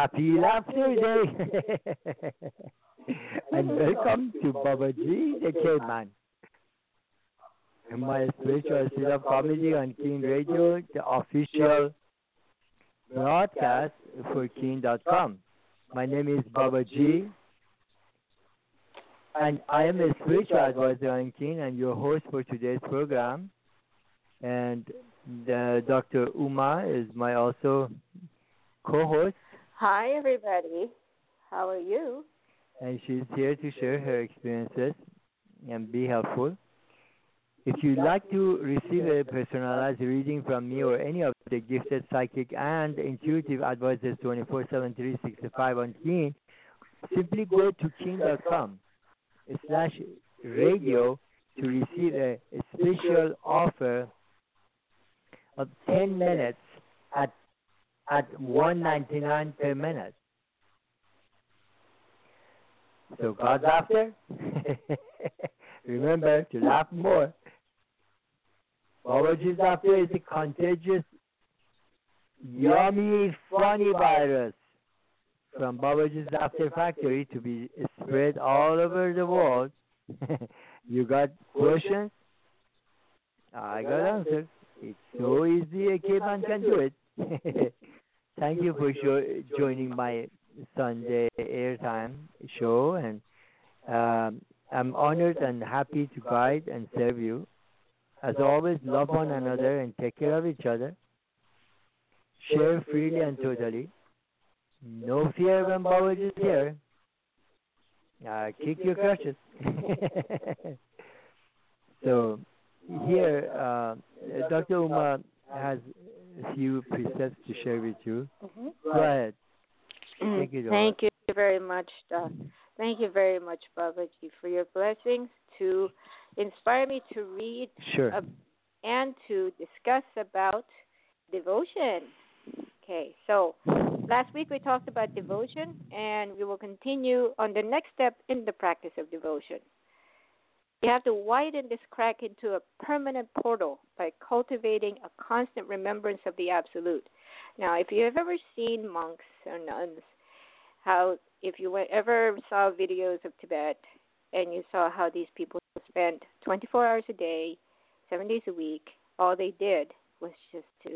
Happy Laughter Day! And welcome to Baba G, the Caveman, my spiritual set of comedy on Keen Radio, the official broadcast for Keen.com. My name is Baba G, and I am a spiritual advisor on Keen and your host for today's program. And Dr. Uma is my also co-host. Hi, everybody. How are you? And she's here to share her experiences and be helpful. If you'd like to receive a personalized reading from me or any of the gifted psychic and intuitive advisors 24/7 365 on Keen, simply go to keen.com/radio to receive a special offer of 10 minutes at $1.99 per minute. So God's laughter. Remember to laugh more. Babaji's laughter is a contagious, yummy, funny virus from Babaji's Laughter Factory to be spread all over the world. You got questions? I got answers. It's so easy a caveman can do it. Thank you for joining my Sunday airtime show, and I'm honored and happy to guide and serve you. As always, love one another and take care of each other. Share freely and totally. No fear when Babaji is here. Kick your crutches. So here, Dr. Uma has a few precepts to share with you. Mm-hmm. Go ahead. Take it over. Thank you very much, Doc. Thank you very much, Babaji, for your blessings to inspire me to read and to discuss about devotion. Okay, so last week we talked about devotion, and we will continue on the next step in the practice of devotion. You have to widen this crack into a permanent portal by cultivating a constant remembrance of the Absolute. Now, if you have ever seen monks or nuns, how if you ever saw videos of Tibet and you saw how these people spent 24 hours a day, 7 days a week, all they did was just to,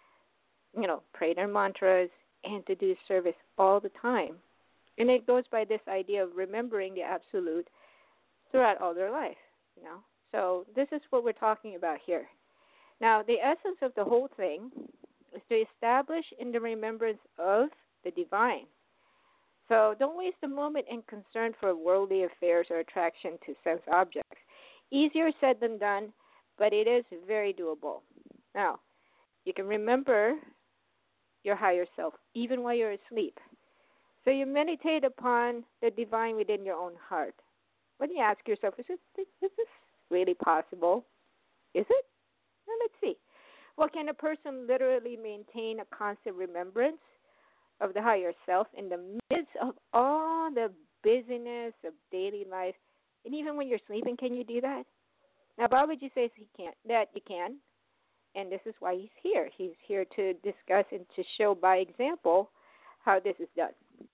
pray their mantras and to do service all the time. And it goes by this idea of remembering the Absolute throughout all their life, So this is what we're talking about here. Now, the essence of the whole thing is to establish in the remembrance of the divine. So don't waste a moment in concern for worldly affairs or attraction to sense objects. Easier said than done, but it is very doable. Now, you can remember your higher self even while you're asleep. So you meditate upon the divine within your own heart. When you ask yourself, is this really possible? Is it? Well, let's see. Well, can a person literally maintain a constant remembrance of the higher self in the midst of all the busyness of daily life? And even when you're sleeping, can you do that? Now, Babaji says that you can, and this is why he's here. He's here to discuss and to show by example how this is done.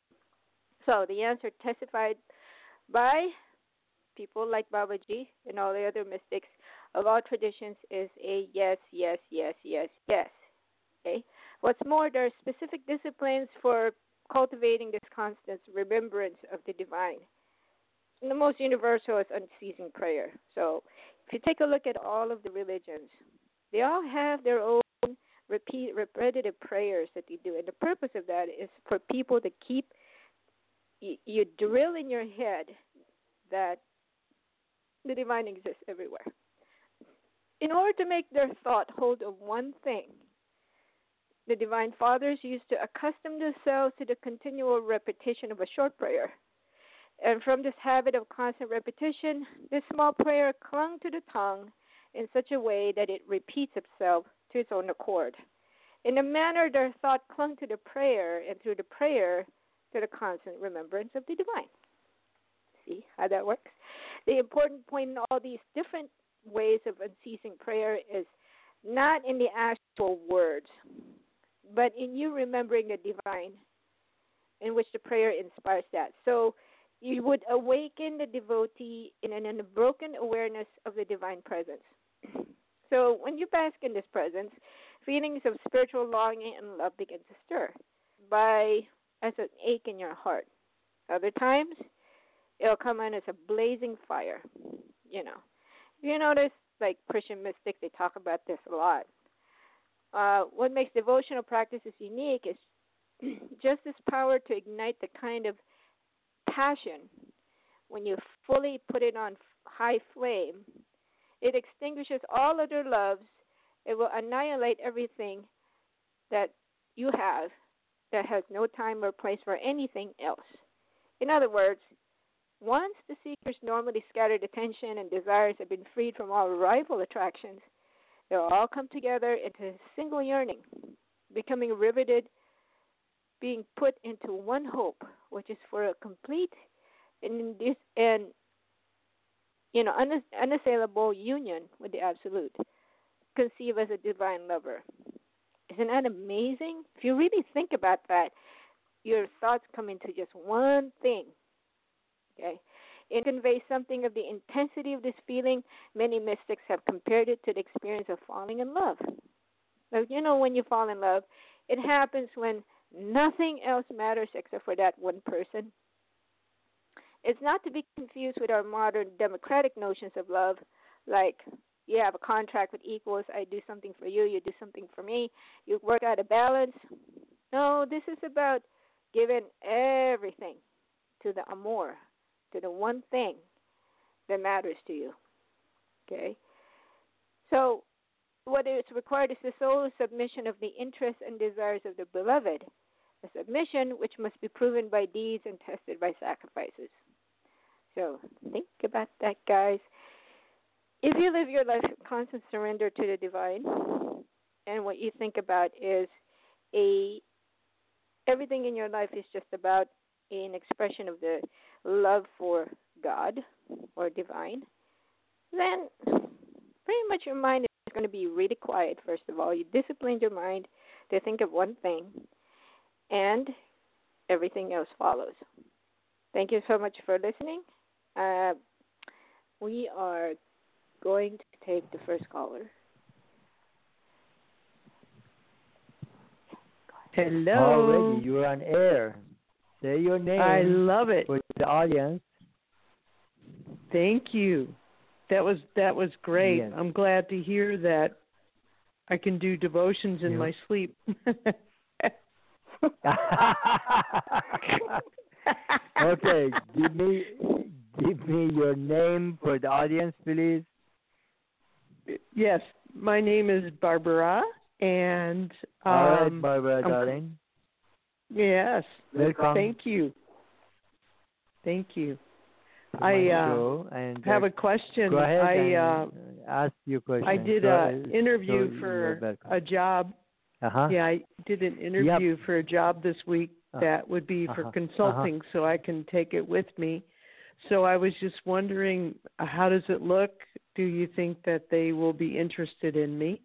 So the answer testified by people like Babaji and all the other mystics of all traditions is a yes, yes, yes, yes, yes. Okay? What's more, there are specific disciplines for cultivating this constant remembrance of the divine. And the most universal is unceasing prayer. So if you take a look at all of the religions, they all have their own repetitive prayers that they do. And the purpose of that is for people to keep, you drill in your head that the divine exists everywhere. In order to make their thought hold of one thing, the Divine Fathers used to accustom themselves to the continual repetition of a short prayer. And from this habit of constant repetition, this small prayer clung to the tongue in such a way that it repeats itself to its own accord. In a manner, their thought clung to the prayer, and through the prayer, to the constant remembrance of the divine. See how that works? The important point in all these different ways of unceasing prayer is not in the actual words, but in you remembering the divine in which the prayer inspires that. So you would awaken the devotee in an unbroken awareness of the divine presence. So when you bask in this presence, feelings of spiritual longing and love begin to stir as an ache in your heart. Other times, it'll come in as a blazing fire. If you notice, like Christian mystics, they talk about this a lot. What makes devotional practices unique is just this power to ignite the kind of passion. When you fully put it on high flame, it extinguishes all other loves. It will annihilate everything that you have that has no time or place for anything else. In other words, once the seeker's normally scattered attention and desires have been freed from all rival attractions, they'll all come together into a single yearning, becoming riveted, being put into one hope, which is for a complete and unassailable union with the Absolute, conceived as a divine lover. Isn't that amazing? If you really think about that, your thoughts come into just one thing. Okay? It conveys something of the intensity of this feeling. Many mystics have compared it to the experience of falling in love. So, when you fall in love, it happens when nothing else matters except for that one person. It's not to be confused with our modern democratic notions of love, like you have a contract with equals. I do something for you, you do something for me. You work out a balance. No, this is about giving everything to the amor, to the one thing that matters to you. Okay? So what is required is the sole submission of the interests and desires of the beloved, a submission which must be proven by deeds and tested by sacrifices. So think about that, guys. If you live your life in constant surrender to the divine, and what you think about is everything in your life is just about an expression of the love for God or divine, then pretty much your mind is going to be really quiet, first of all. You disciplined your mind to think of one thing, and everything else follows. Thank you so much for listening. We are going to take the first caller. Hello. Already, you're on air. Say your name. I love it. For the audience. Thank you. That was great. Yes. I'm glad to hear that I can do devotions in my sleep. Okay, give me your name for the audience, please. Yes, my name is Barbara, and all right, Barbara, darling. Yes. Welcome. Thank you. I have a question. Go ahead and ask your question. I did an interview for a job. Yeah, I did an interview for a job this week that would be for consulting, so I can take it with me. So I was just wondering, how does it look? Do you think that they will be interested in me?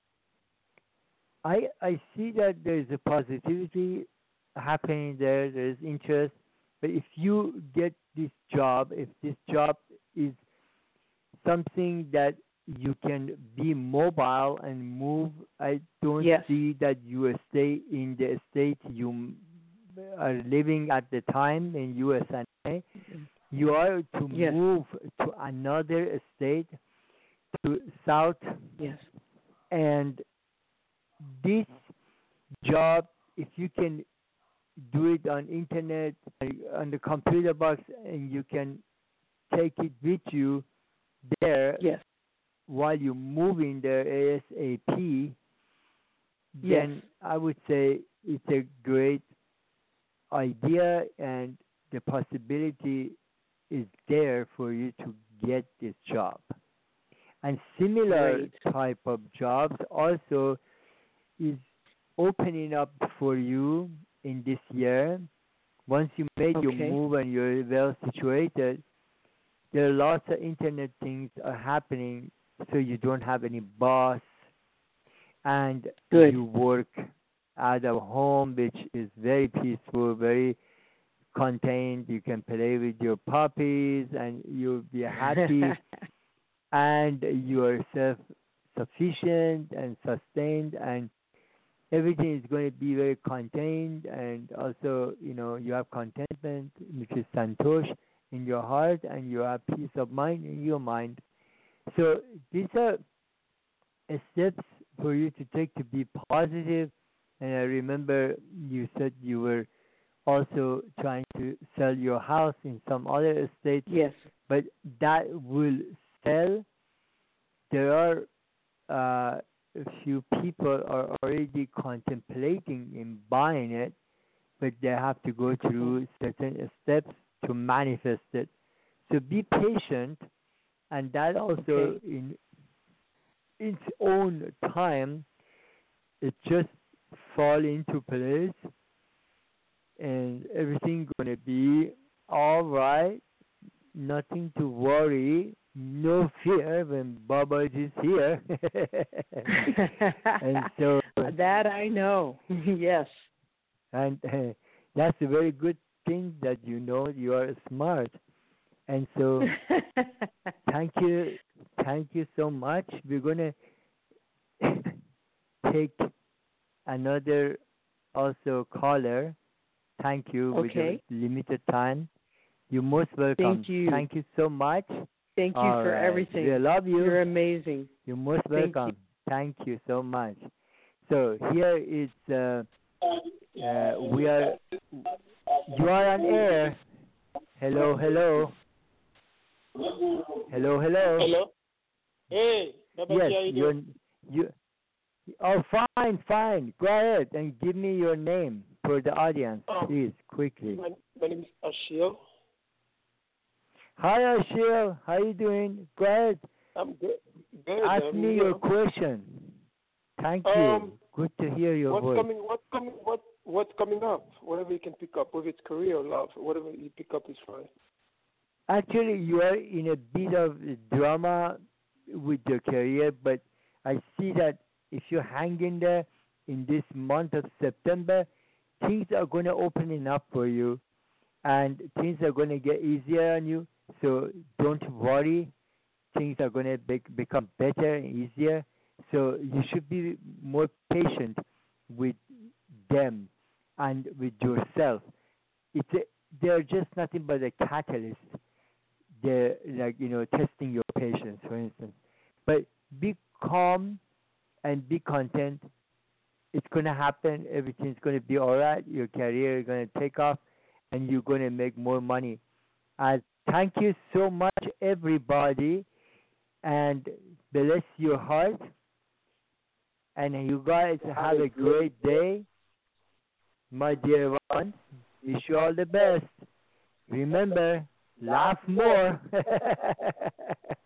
I see that there's a positivity happening there. There's interest. But if you get this job, if this job is something that you can be mobile and move, I don't see that you stay in the state you are living at the time in USA. You are to move to another state, to South. Yes. And this job, if you can do it on internet, on the computer box, and you can take it with you there while you're moving there ASAP, then I would say it's a great idea, and the possibility is there for you to get this job. And similar type of jobs also is opening up for you in this year. Once you made your move and you're well situated, there are lots of internet things are happening, so you don't have any boss, and you work out of home, which is very peaceful, very contained. You can play with your puppies, and you'll be happy, and you are self-sufficient and sustained, and everything is going to be very contained. And also, you have contentment, which is santosh, in your heart, and you have peace of mind in your mind. So these are steps for you to take to be positive. And I remember you said you were also trying to sell your house in some other state. Yes. But that will sell. There are a few people are already contemplating in buying it, but they have to go through certain steps to manifest it. So be patient, and that also in its own time, it just fall into place, and everything gonna be all right. Nothing to worry, no fear when Baba is here. And so that I know. Yes. And that's a very good thing that you are smart. And so thank you so much. We're gonna take another also caller. Thank you. With the limited time. You're most welcome. Thank you so much. Thank you for everything. We love you. You're amazing. You're most welcome. Thank you so much. So here is you are on air. Hello. Hello. Hello. Hey, Baba, yes, how you doing? Oh, fine. Go ahead and give me your name for the audience, please, quickly. My name is Ashil. Hi, Ashil. How you doing? Go ahead. I'm good. Ask me your question. Thank you. Good to hear your voice. What's coming up? Whatever you can pick up, whether it's career or love, whatever you pick up is fine. Actually, you are in a bit of drama with your career, but I see that if you hang in there in this month of September, things are going to open up for you, and things are going to get easier on you. So don't worry. Things are going to become better and easier. So you should be more patient with them and with yourself. They're just nothing but a catalyst. They're testing your patience, for instance. But be calm and be content. It's going to happen. Everything's going to be all right. Your career is going to take off, and you're going to make more money. Thank you so much, everybody, and bless your heart. And you guys have a great day, my dear ones. Wish you all the best. Remember, laugh more.